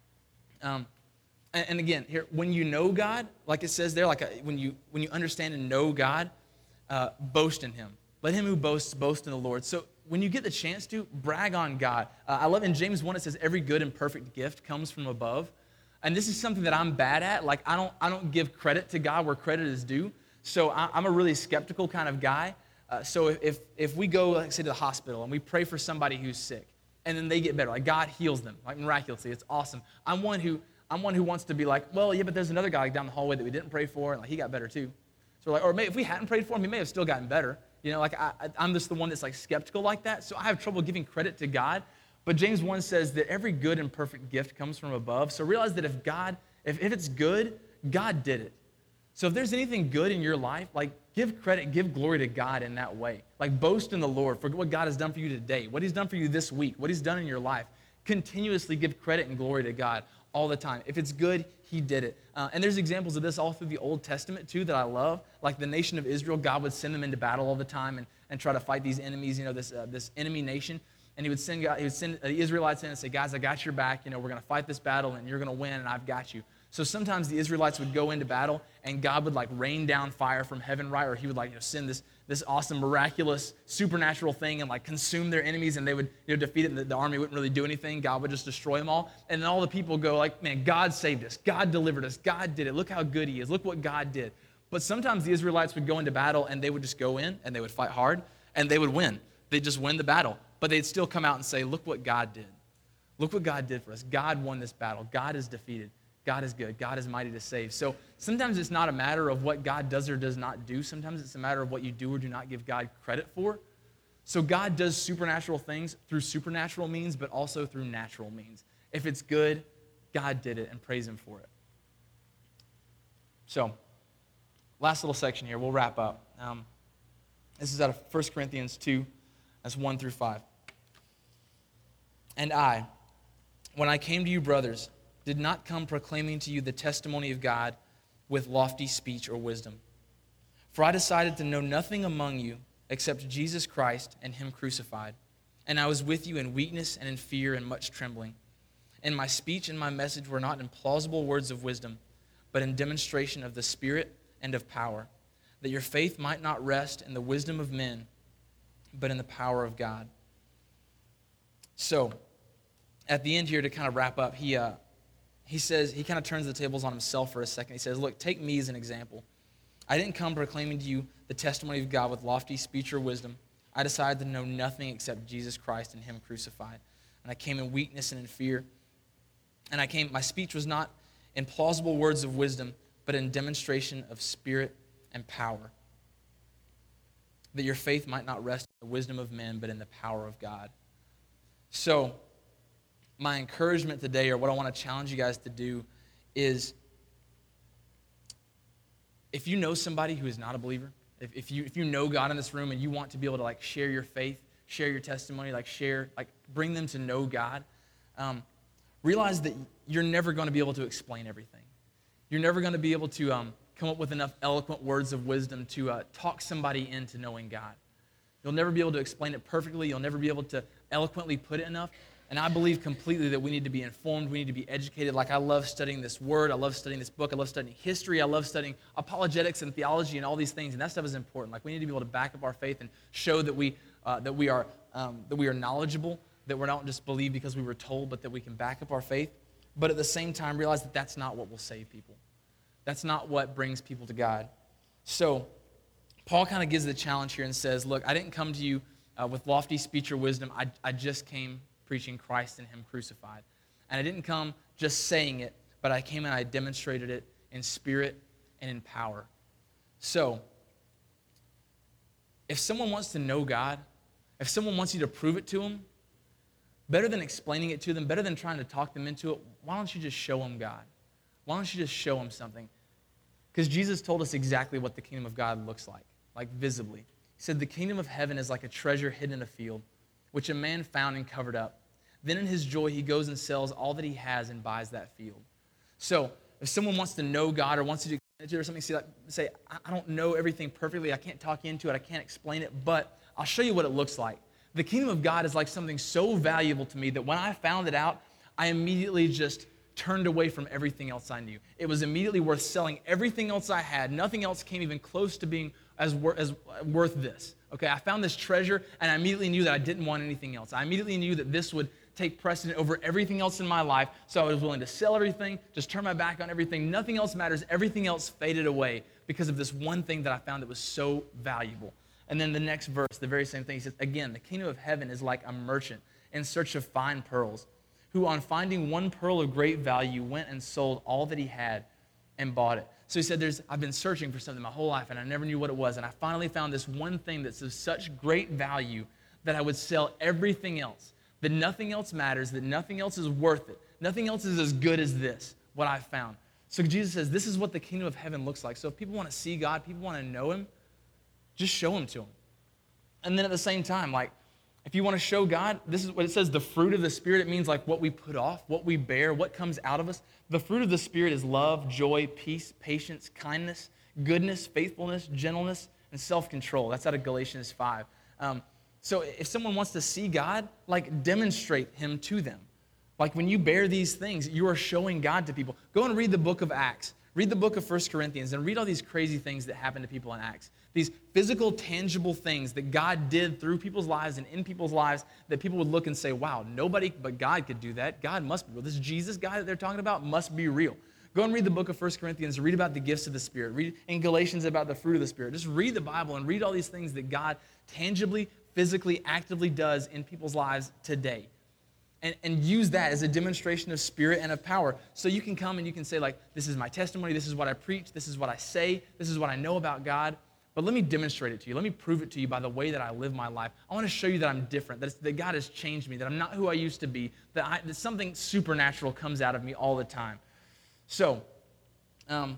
S2: And again, here, when you know God, like it says there, when you understand and know God, boast in him. Let him who boasts boast in the Lord. So when you get the chance to, brag on God. I love in James 1, it says, every good and perfect gift comes from above. And this is something that I'm bad at. Like, I don't give credit to God where credit is due. So I'm a really skeptical kind of guy. So if we go, like, say, to the hospital and we pray for somebody who's sick, and then they get better, like God heals them, like miraculously, it's awesome. I'm one who wants to be like, well, yeah, but there's another guy down the hallway that we didn't pray for, and like he got better too. So we're like, or maybe if we hadn't prayed for him, he may have still gotten better. Like I'm just the one that's like skeptical like that. So I have trouble giving credit to God. But James 1 says that every good and perfect gift comes from above. So realize that if it's good, God did it. So if there's anything good in your life, like give credit, give glory to God in that way. Like boast in the Lord for what God has done for you today, what he's done for you this week, what he's done in your life. Continuously give credit and glory to God all the time. If it's good, he did it. And there's examples of this all through the Old Testament too that I love. Like the nation of Israel, God would send them into battle all the time and try to fight these enemies, this enemy nation. And he would send the Israelites in and say, guys, I got your back. We're going to fight this battle and you're going to win and I've got you. So sometimes the Israelites would go into battle and God would like rain down fire from heaven, right? Or he would send this awesome, miraculous, supernatural thing and like consume their enemies and they would defeat it and the army wouldn't really do anything. God would just destroy them all. And then all the people go like, man, God saved us. God delivered us. God did it. Look how good he is. Look what God did. But sometimes the Israelites would go into battle and they would just go in and they would fight hard and they would win. They'd just win the battle. But they'd still come out and say, look what God did. Look what God did for us. God won this battle. God is defeated. God is good. God is mighty to save. So sometimes it's not a matter of what God does or does not do. Sometimes it's a matter of what you do or do not give God credit for. So God does supernatural things through supernatural means, but also through natural means. If it's good, God did it, and praise him for it. So last little section here. We'll wrap up. This is out of 1 Corinthians 2. That's 1 through 5. And I, when I came to you, brothers, did not come proclaiming to you the testimony of God with lofty speech or wisdom. For I decided to know nothing among you except Jesus Christ and him crucified. And I was with you in weakness and in fear and much trembling. And my speech and my message were not in plausible words of wisdom, but in demonstration of the Spirit and of power, that your faith might not rest in the wisdom of men, but in the power of God. So, at the end here, to kind of wrap up, he says, he kind of turns the tables on himself for a second. He says, look, take me as an example. I didn't come proclaiming to you the testimony of God with lofty speech or wisdom. I decided to know nothing except Jesus Christ and him crucified. And I came in weakness and in fear. And my speech was not in plausible words of wisdom, but in demonstration of spirit and power, that your faith might not rest in the wisdom of men, but in the power of God. So, my encouragement today, or what I want to challenge you guys to do, is if you know somebody who is not a believer, if you know God in this room and you want to be able to like share your faith, share your testimony, bring them to know God, realize that you're never going to be able to explain everything. You're never going to be able to come up with enough eloquent words of wisdom to talk somebody into knowing God. You'll never be able to explain it perfectly. You'll never be able to eloquently put it enough. And I believe completely that we need to be informed. We need to be educated. Like, I love studying this word. I love studying this book. I love studying history. I love studying apologetics and theology and all these things. And that stuff is important. Like, we need to be able to back up our faith and show that we are knowledgeable, that we're not just believe because we were told, but that we can back up our faith. But at the same time, realize that that's not what will save people. That's not what brings people to God. So Paul kind of gives the challenge here and says, look, I didn't come to you with lofty speech or wisdom. I just came preaching Christ and him crucified. And I didn't come just saying it, but I came and I demonstrated it in spirit and in power. So, if someone wants to know God, if someone wants you to prove it to them, better than explaining it to them, better than trying to talk them into it, why don't you just show them God? Why don't you just show them something? Because Jesus told us exactly what the kingdom of God looks like visibly. He said, the kingdom of heaven is like a treasure hidden in a field, which a man found and covered up. Then in his joy, he goes and sells all that he has and buys that field. So if someone wants to know God or wants to do it or something, say, I don't know everything perfectly. I can't talk into it. I can't explain it, but I'll show you what it looks like. The kingdom of God is like something so valuable to me that when I found it out, I immediately just turned away from everything else I knew. It was immediately worth selling everything else I had. Nothing else came even close to being as worth this. Okay, I found this treasure, and I immediately knew that I didn't want anything else. I immediately knew that this would take precedent over everything else in my life, so I was willing to sell everything, just turn my back on everything. Nothing else matters. Everything else faded away because of this one thing that I found that was so valuable. And then the next verse, the very same thing, he says, again, the kingdom of heaven is like a merchant in search of fine pearls, who on finding one pearl of great value went and sold all that he had and bought it. So he said, I've been searching for something my whole life, and I never knew what it was, and I finally found this one thing that's of such great value that I would sell everything else, that nothing else matters, that nothing else is worth it. Nothing else is as good as this, what I found. So Jesus says, this is what the kingdom of heaven looks like. So if people want to see God, people want to know him, just show him to them. And then at the same time, like, if you want to show God, this is what it says, the fruit of the Spirit. It means like what we put off, what we bear, what comes out of us. The fruit of the Spirit is love, joy, peace, patience, kindness, goodness, faithfulness, gentleness, and self-control. That's out of Galatians 5. So if someone wants to see God, like, demonstrate him to them. Like, when you bear these things, you are showing God to people. Go and read the book of Acts. Read the book of 1 Corinthians and read all these crazy things that happen to people in Acts. These physical, tangible things that God did through people's lives and in people's lives that people would look and say, wow, nobody but God could do that. God must be real. This Jesus guy that they're talking about must be real. Go and read the book of 1 Corinthians. Read about the gifts of the Spirit. Read in Galatians about the fruit of the Spirit. Just read the Bible and read all these things that God tangibly, physically, actively does in people's lives today. And use that as a demonstration of spirit and of power. So you can come and you can say, like, this is my testimony, this is what I preach, this is what I say, this is what I know about God. But let me demonstrate it to you. Let me prove it to you by the way that I live my life. I want to show you that I'm different, that God has changed me, that I'm not who I used to be, that something supernatural comes out of me all the time. So, to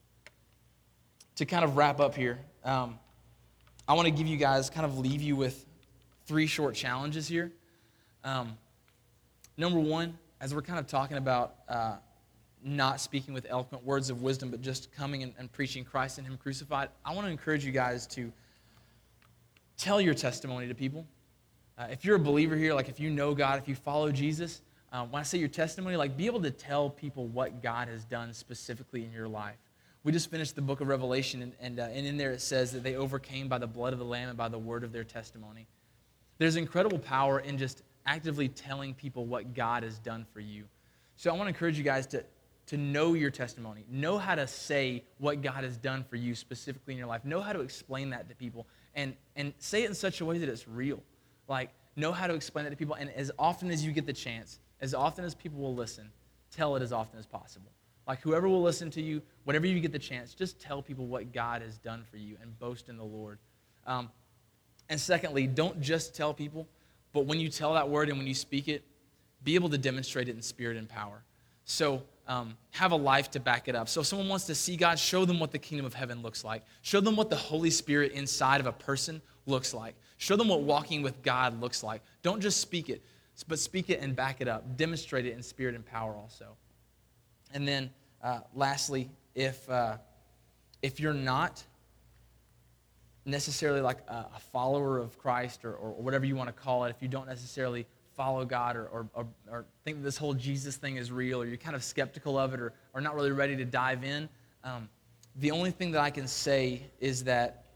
S2: kind of wrap up here, I want to give you guys, kind of leave you with 3 short challenges here. Number one, as we're kind of talking about not speaking with eloquent words of wisdom, but just coming and preaching Christ and Him crucified, I want to encourage you guys to tell your testimony to people. If you're a believer here, like if you know God, if you follow Jesus, when I say your testimony, like be able to tell people what God has done specifically in your life. We just finished the book of Revelation, and in there it says that they overcame by the blood of the Lamb and by the word of their testimony. There's incredible power in just actively telling people what God has done for you. So I want to encourage you guys to know your testimony. Know how to say what God has done for you specifically in your life. Know how to explain that to people, and say it in such a way that it's real. Like, know how to explain that to people, and as often as you get the chance, as often as people will listen, tell it as often as possible. Like, whoever will listen to you, whenever you get the chance, just tell people what God has done for you and boast in the Lord. And secondly, don't just tell people, but when you tell that word and when you speak it, be able to demonstrate it in spirit and power. So have a life to back it up. So if someone wants to see God, show them what the kingdom of heaven looks like. Show them what the Holy Spirit inside of a person looks like. Show them what walking with God looks like. Don't just speak it, but speak it and back it up. Demonstrate it in spirit and power also. And then lastly, if you're not necessarily like a follower of Christ or whatever you want to call it, if you don't necessarily follow God or think that this whole Jesus thing is real, or you're kind of skeptical of it or not really ready to dive in, the only thing that I can say is that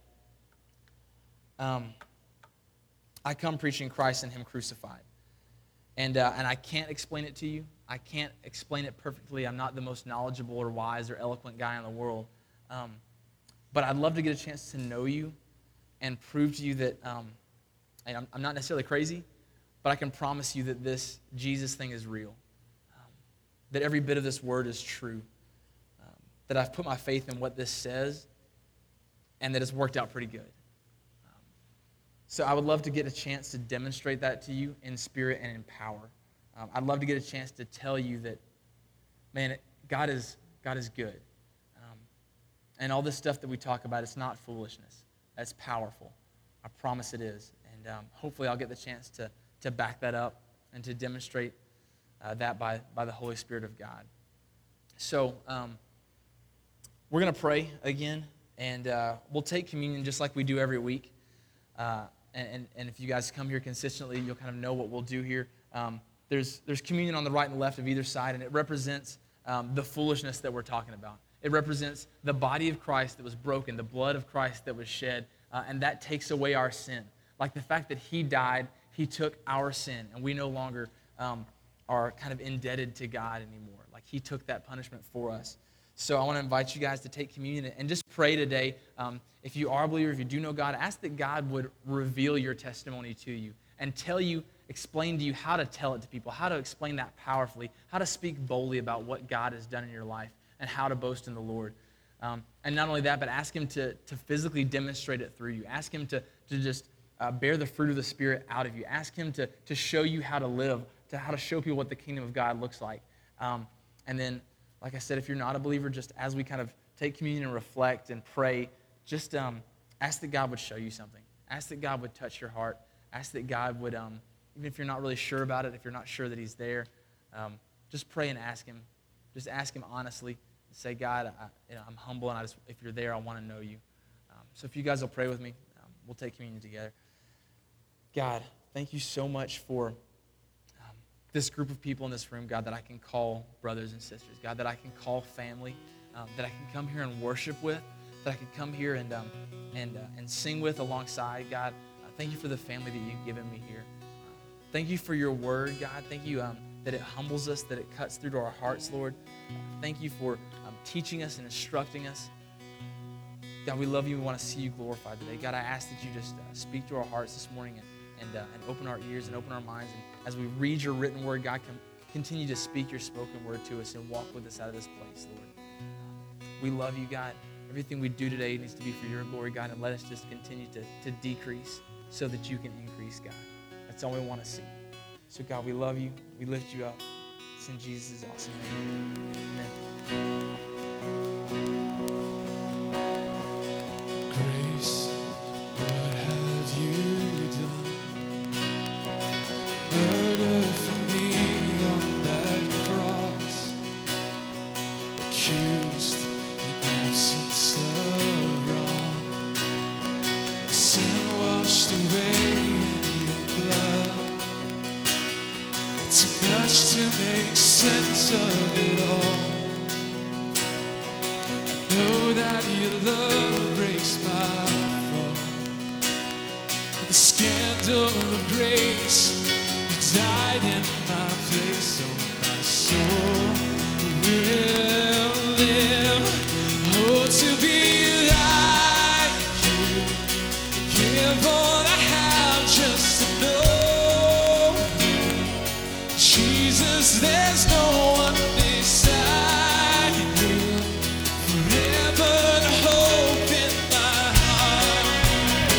S2: I come preaching Christ and Him crucified. And I can't explain it to you. I can't explain it perfectly. I'm not the most knowledgeable or wise or eloquent guy in the world. But I'd love to get a chance to know you and prove to you that I'm not necessarily crazy, but I can promise you that this Jesus thing is real, that every bit of this word is true, that I've put my faith in what this says, and that it's worked out pretty good. So I would love to get a chance to demonstrate that to you in spirit and in power. I'd love to get a chance to tell you that, man, God is good. And all this stuff that we talk about, it's not foolishness. That's powerful. I promise it is. And hopefully I'll get the chance to back that up and to demonstrate that by the Holy Spirit of God. So we're going to pray again, and we'll take communion just like we do every week. And if you guys come here consistently, you'll kind of know what we'll do here. There's communion on the right and the left of either side, and it represents the foolishness that we're talking about. It represents the body of Christ that was broken, the blood of Christ that was shed, and that takes away our sin. Like the fact that He died, He took our sin, and we no longer are kind of indebted to God anymore. Like He took that punishment for us. So I want to invite you guys to take communion and just pray today. If you are a believer, if you do know God, ask that God would reveal your testimony to you and explain to you how to tell it to people, how to explain that powerfully, how to speak boldly about what God has done in your life, and how to boast in the Lord. And not only that, but ask Him to physically demonstrate it through you. Ask Him to just bear the fruit of the Spirit out of you. Ask Him to show you how to live, how to show people what the kingdom of God looks like. And then, like I said, if you're not a believer, just as we kind of take communion and reflect and pray, just ask that God would show you something. Ask that God would touch your heart. Ask that God would, even if you're not really sure about it, if you're not sure that He's there, just pray and ask Him. Just ask Him honestly. Say, God, I'm humble, and if you're there, I want to know you. So if you guys will pray with me, we'll take communion together. God, thank you so much for this group of people in this room, God, that I can call brothers and sisters. God, that I can call family, that I can come here and worship with, that I can come here and sing with alongside. God, thank you for the family that you've given me here. Thank you for your word, God. Thank you that it humbles us, that it cuts through to our hearts, Lord. Thank you for teaching us and instructing us. God, we love you. We want to see you glorified today. God, I ask that you just speak to our hearts this morning and open our ears and open our minds. And as we read your written word, God, continue to speak your spoken word to us and walk with us out of this place, Lord. We love you, God. Everything we do today needs to be for your glory, God, and let us just continue to decrease so that you can increase, God. That's all we want to see. So, God, we love you. We lift you up. It's in Jesus' awesome name. Amen.
S1: Grace, what have you done? Murder for me. accused in absence of wrong. Sin washed away in your blood. Too much to make sense of it all. Know that your love breaks my fall. The scandal of grace, you died in my place. Oh, my soul will live. Oh, to be like you, give all I have just to know you. Jesus, there's no one beside you. Forever the hope in my heart.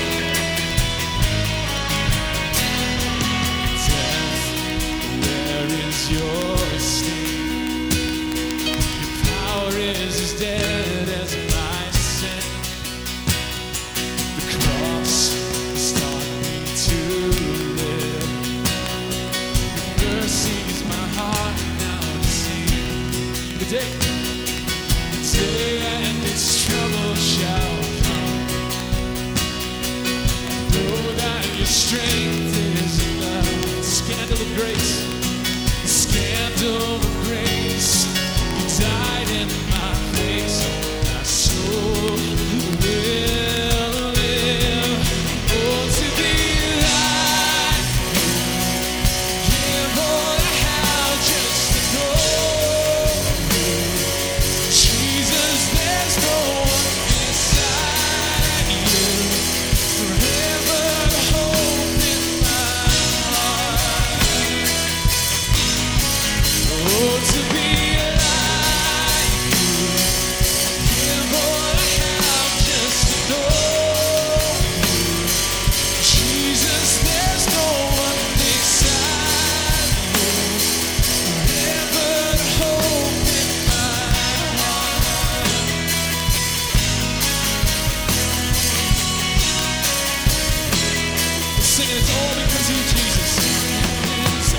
S1: Death, where is your sting? Your power is as dead as my sin. The cross has taught me to live. Your mercy is my heart now to see. The day and its trouble shall come. Know that your strength is enough. The scandal of grace, the scandal of grace. You died in my place. My soul will live. Oh, to be like you. Give all I have just to know you. Jesus, there's no one beside you. Forever the hope in my heart. Oh, to be like you. Give all I have just to know you. Jesus, there's no one beside you. Forever the hope in my heart. Singing, it's all because of you, Jesus. It's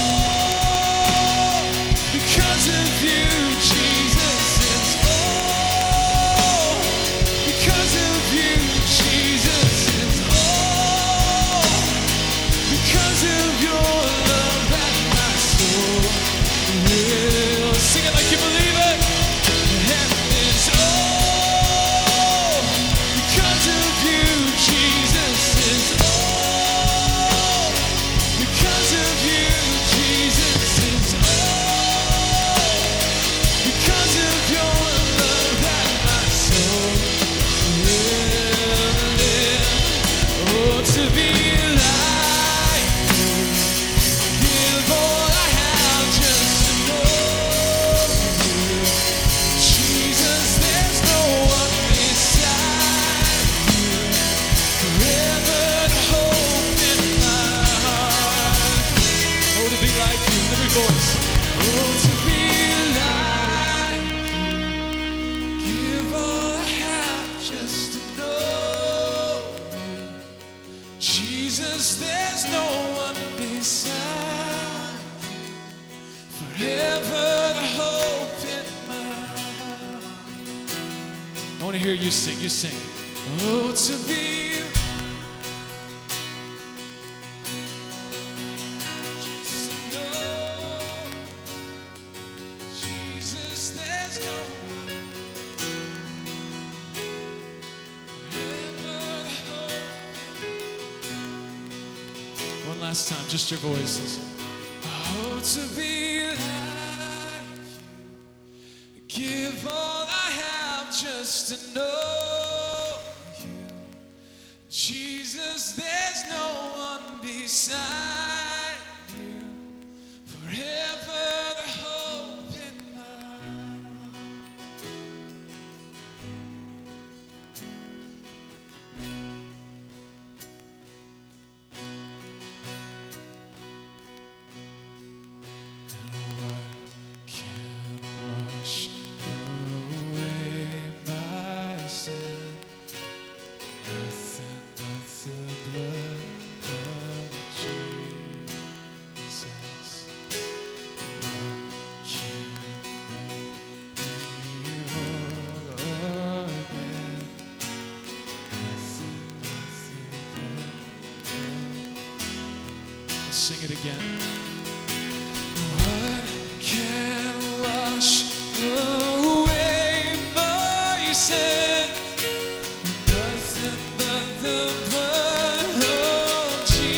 S1: all because of you, Jesus. It's all because of you, Jesus. It's all because of your love that my soul will sing it like you believe it. And it's all because of you, Jesus. It's all because of you, Jesus. It's all because of your love that my soul will live. Oh, to be like you. Give all I have just to know you. Jesus, there's no one beside you. Forever the hope in my heart. Oh, to be like you, every voice. Oh, to be like you. Give all I have just to know you. Jesus, there's no one beside you. Forever the hope in my heart. I want to hear you sing. You sing. Oh, to be just to know Jesus, there's no one. Forever the hope. One last time, just your voices. Oh, to be like you. Give all I have just to know you. Jesus, there's no one beside you. Forever the hope in my heart. What can wash away my sin? Nothing but the blood of Jesus. Sing it again. What can wash away my sin? Nothing but the blood of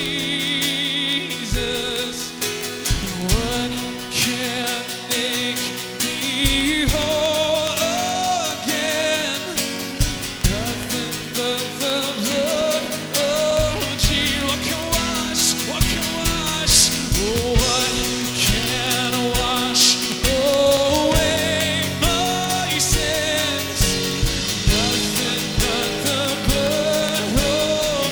S1: Jesus. What can make me whole again? Nothing but the blood of Jesus. What can wash? What can wash? Oh, what can wash away my sins? Nothing but the blood of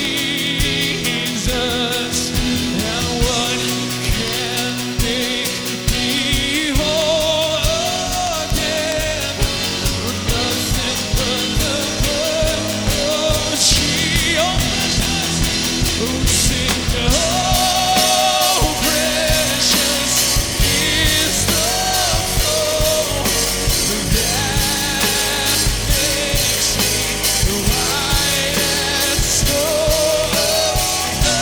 S1: Jesus. And what can make me whole again? Nothing but the blood of Jesus. Oh, sing, oh, precious is the flow that makes me white as snow. No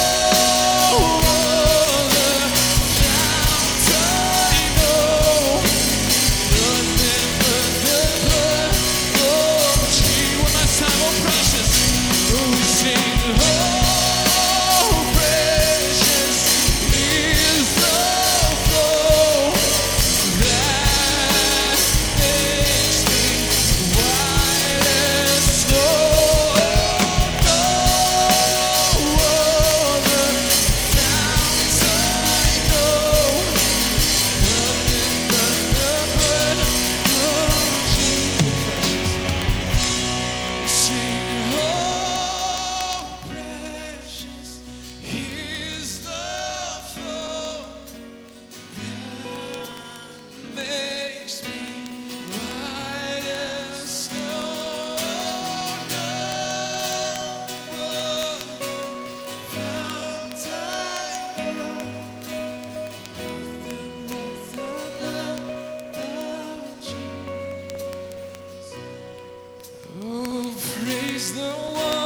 S1: other fount I know. Nothing but the blood of Jesus. One last time, oh, precious. Oh, sing, oh, precious is the flow that makes me white as snow. No other fount I know. Nothing but the blood of Jesus. Sing, oh, precious is the flow that makes me white as snow. No other fount I know. Nothing but the blood of Jesus. Oh, praise the one